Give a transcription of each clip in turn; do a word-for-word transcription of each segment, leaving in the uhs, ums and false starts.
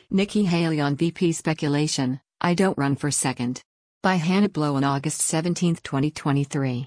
Nikki Haley on V P speculation, I don't run for second. By Hannah Blow on August seventeenth, twenty twenty-three.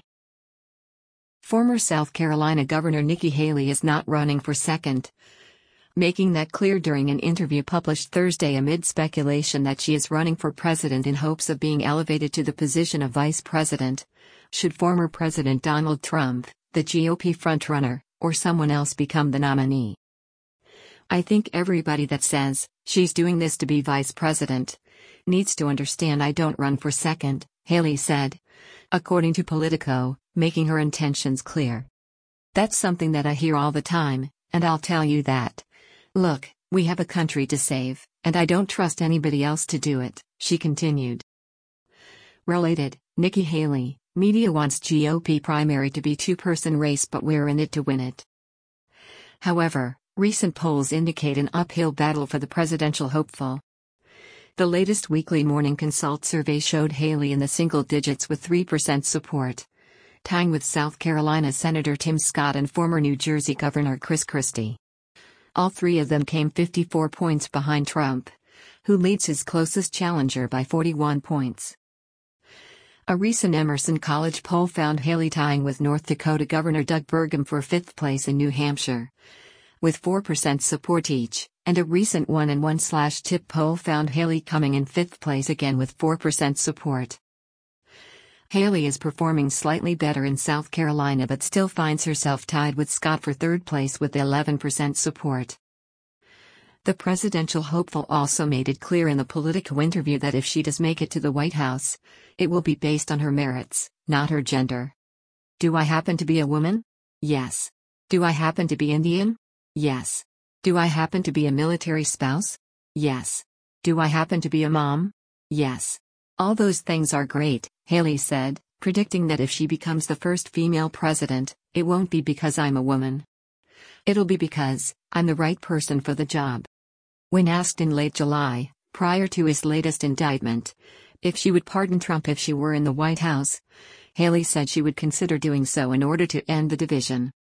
Former South Carolina Governor Nikki Haley is not running for second, making that clear during an interview published Thursday amid speculation that she is running for president in hopes of being elevated to the position of vice president, should former President Donald Trump, the G O P frontrunner, or someone else become the nominee. I think everybody that says she's doing this to be vice president needs to understand I don't run for second, Haley said, according to Politico, making her intentions clear. That's something that I hear all the time, and I'll tell you that. Look, we have a country to save, and I don't trust anybody else to do it, she continued. Related, Nikki Haley, media wants G O P primary to be two-person race, but we're in it to win it. However, recent polls indicate an uphill battle for the presidential hopeful. The latest weekly Morning Consult survey showed Haley in the single digits with three percent support, tying with South Carolina Senator Tim Scott and former New Jersey Governor Chris Christie. All three of them came fifty-four points behind Trump, who leads his closest challenger by forty-one points. A recent Emerson College poll found Haley tying with North Dakota Governor Doug Burgum for fifth place in New Hampshire, with four percent support each, and a recent one and one slash tip poll found Haley coming in fifth place again with four percent support. Haley is performing slightly better in South Carolina but still finds herself tied with Scott for third place with eleven percent support. The presidential hopeful also made it clear in the Politico interview that if she does make it to the White House, it will be based on her merits, not her gender. Do I happen to be a woman? Yes. Do I happen to be Indian? Yes. Do I happen to be a military spouse? Yes. Do I happen to be a mom? Yes. All those things are great, Haley said, predicting that if she becomes the first female president, it won't be because I'm a woman. It'll be because I'm the right person for the job. When asked in late July, prior to his latest indictment, if she would pardon Trump if she were in the White House, Haley said she would consider doing so in order to end the division.